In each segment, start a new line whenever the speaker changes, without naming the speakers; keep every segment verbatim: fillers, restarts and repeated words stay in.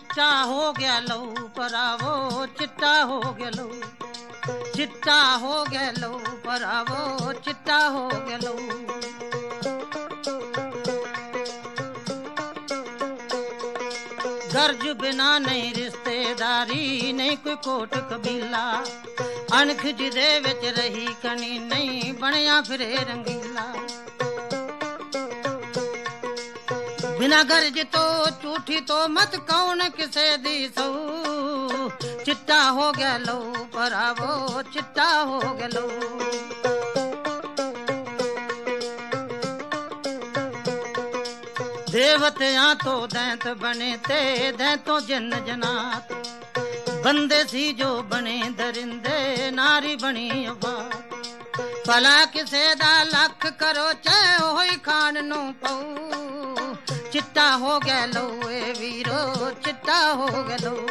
ਚਿੱਟਾ ਹੋ ਗਿਆ ਲਹੂ ਭਰਾਵੋ, ਚਿੱਟਾ ਹੋ ਗਿਆ ਲਹੂ, ਚਿੱਟਾ ਹੋ ਗਿਆ ਲਹੂ ਭਰਾਵੋ, ਚਿੱਟਾ ਹੋ ਗਿਆ ਲਹੂ। ਗਰਜ ਬਿਨਾ ਨਹੀਂ ਰਿਸ਼ਤੇਦਾਰੀ, ਨਹੀਂ ਕੋਈ ਕੋਟ ਕਬੀਲਾ, ਅਣਖ ਜਿਹਦੇ ਵਿੱਚ ਰਹੀ ਕਣੀ, ਨਹੀਂ ਬਣਿਆ ਫਿਰੇ ਰੰਗੀਲਾ। ਬਿਨਾ ਗਰਜ ਤੋਂ ਝੂਠੀ ਤੋਂ ਮਤ ਕੌਣ ਕਿਸੇ ਦੀ ਸਹੂ, ਚਿੱਟਾ ਹੋ ਗਿਆ ਲਹੂ ਭਰਾਵੋ, ਚਿੱਟਾ ਹੋ ਗਿਆ ਲਹੂ। ਦੇਵਤਿਆਂ ਤੋਂ ਦੈਂਤ ਬਣੇ ਤੇ ਦੈਂਤੋਂ ਜਿੰਨ ਜਨਾਤ, ਬੰਦੇ ਸੀ ਜੋ ਬਣੇ ਦਰਿੰਦੇ, ਨਾਰੀ ਬਣੀ ਅਵਾਤ। ਭਲਾ ਕਿਸੇ ਦਾ ਲੱਖ ਕਰੋ ਚਾਹੇ ਉਹੀ ਖਾਣ ਨੂੰ ਪਊ, ਚਿੱਟਾ ਹੋ ਗਿਆ ਲਹੂ ਏ ਵੀਰੋ, ਚਿੱਟਾ ਹੋ ਗਿਆ ਲਹੂ।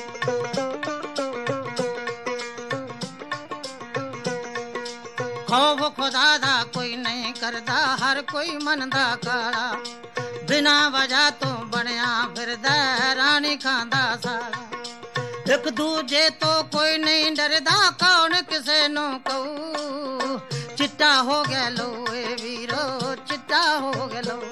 ਖੌਫ ਖੁਦਾ ਦਾ ਕੋਈ ਨਹੀਂ ਕਰਦਾ, ਹਰ ਕੋਈ ਮਨ ਦਾ ਕਾਲਾ, ਬਿਨਾ ਵਜ੍ਹਾ ਤੋਂ ਬਣਿਆ ਫਿਰਦਾ, ਰਾਣੀ ਖਾਂਦਾ ਸਾਲਾ। ਇੱਕ ਦੂਜੇ ਤੋਂ ਕੋਈ ਨਹੀਂ ਡਰਦਾ, ਕੌਣ ਕਿਸੇ ਨੂੰ ਕਹੂ, ਚਿੱਟਾ ਹੋ ਗਿਆ ਲਹੂ ਏ ਵੀਰੋ, ਚਿੱਟਾ ਹੋ ਗਿਆ ਲਹੂ।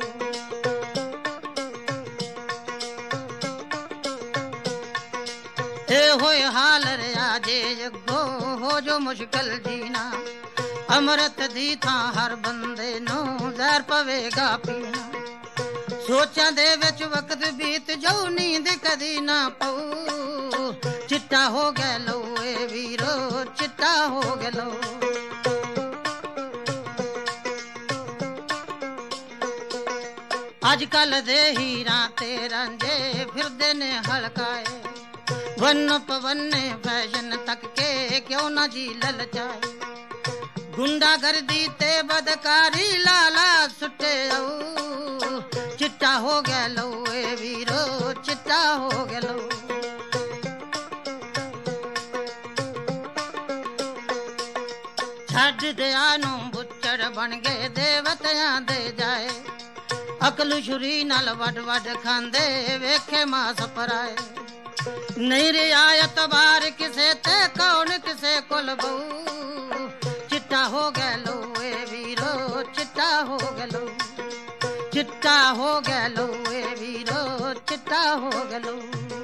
ਇਹ ਹੋਏ ਹਾਲ ਰਿਆ ਜੇ ਜੱਗੋ, ਹੋ ਜੋ ਮੁਸ਼ਕਿਲ ਜੀਣਾ, ਅੰਮ੍ਰਿਤ ਦੀ ਥਾਂ ਹਰ ਬੰਦੇ ਨੂੰ ਜ਼ਹਿਰ ਪਵੇਗਾ ਪੀਣਾ। ਸੋਚਾਂ ਦੇ ਵਿੱਚ ਵਕਤ ਬੀਤ ਜਾਊ, ਨੀਂਦ ਕਦੀ ਨਾ ਪਊ, ਚਿੱਟਾ ਹੋ ਗਿਆ ਲਹੂ ਏ ਵੀਰੋ, ਚਿੱਟਾ ਹੋ ਗਿਆ ਲਹੂ। ਅੱਜ ਕੱਲ ਦੇ ਹੀਰਾਂ ਤੇ ਰਾਂਝੇ ਫਿਰਦੇ ਨੇ ਹਲਕਾਏ, ਵੰਨ ਪਵੰਨੇ ਫੈਸ਼ਨ ਤੱਕ ਕੇ ਕਿਉਂ ਨਾ ਜੀ ਲਲਚਾਏ। ਗੁੰਡਾ ਗਰਦੀ ਤੇ ਬਦਕਾਰੀ ਲਾਲਾ ਸੁੱਟੇ ਆਊ, ਚਿੱਟਾ ਹੋ ਗਿਆ ਲਹੂ ਏ ਵੀਰੋ, ਚਿੱਟਾ ਹੋ ਗਿਆ ਲਹੂ। ਛੱਡ ਦਿਆਂ ਨੂੰ ਬੁੱਚੜ ਬਣ ਗਏ ਦੇਵਤਿਆਂ ਦੇ ਜਾਏ, ਅਕਲ ਛੁਰੀ ਨਾਲ ਵੱਡ ਵੱਡ ਖਾਂਦੇ ਵੇਖੇ ਮਾਸ ਪਰਾਏ। ਨਹੀਂ ਰਿਆਇਤ ਬਾਰ ਕਿਸੇ ਤੇ ਕੌਣ ਕਿਸੇ ਕੋਲ ਬਹੂ, ਚਿੱਟਾ ਹੋ ਗਿਆ ਲਹੂ ਏ ਵੀਰੋ, ਚਿੱਟਾ ਹੋ ਗਿਆ ਲਹੂ, ਚਿੱਟਾ ਹੋ ਗਿਆ ਲਹੂ ਏ ਵੀਰੋ, ਚਿੱਟਾ ਹੋ ਗਿਆ ਲਹੂ।